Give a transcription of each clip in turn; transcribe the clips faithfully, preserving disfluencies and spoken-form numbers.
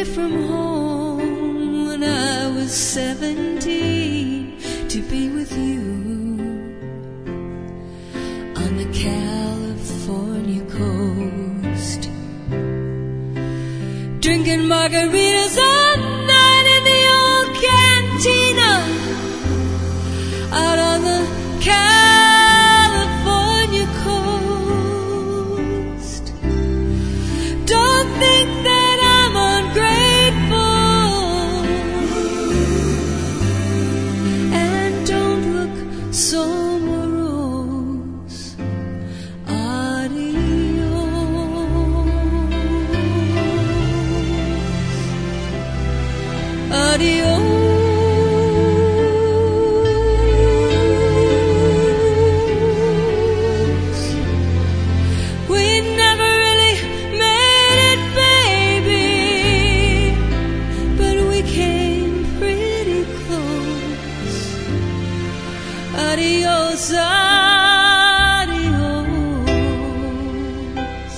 from home when I was seventeen to be with you on the California coast, drinking margaritas all night in the old cantina out on the California coast. Don't think that I'm ungrateful, and don't look so morose. Adios. We never really made it, baby, but we came pretty close. Adios, adios.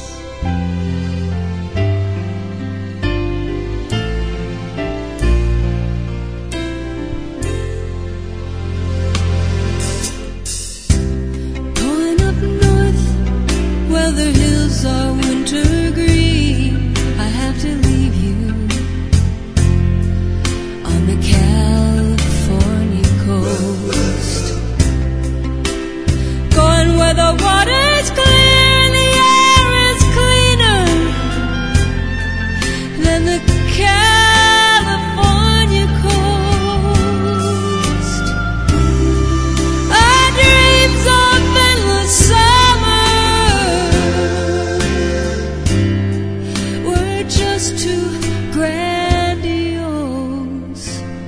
The hills are winter green. I have to leave you on the California coast, going where the water's clear and the air is cleaner than the California coast. Our dreams of endless summer just too grandiose.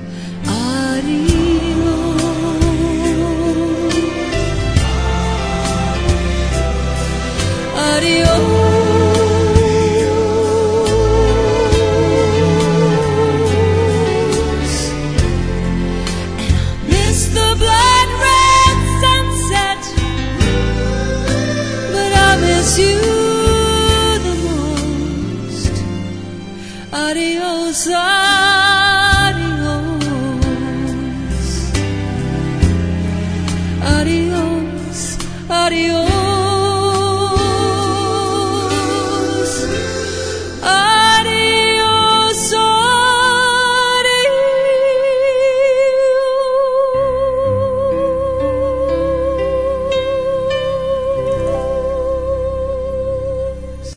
Adios. Adios. And I miss the blood red sunset, but I miss you. Adios, adios, adios, adios.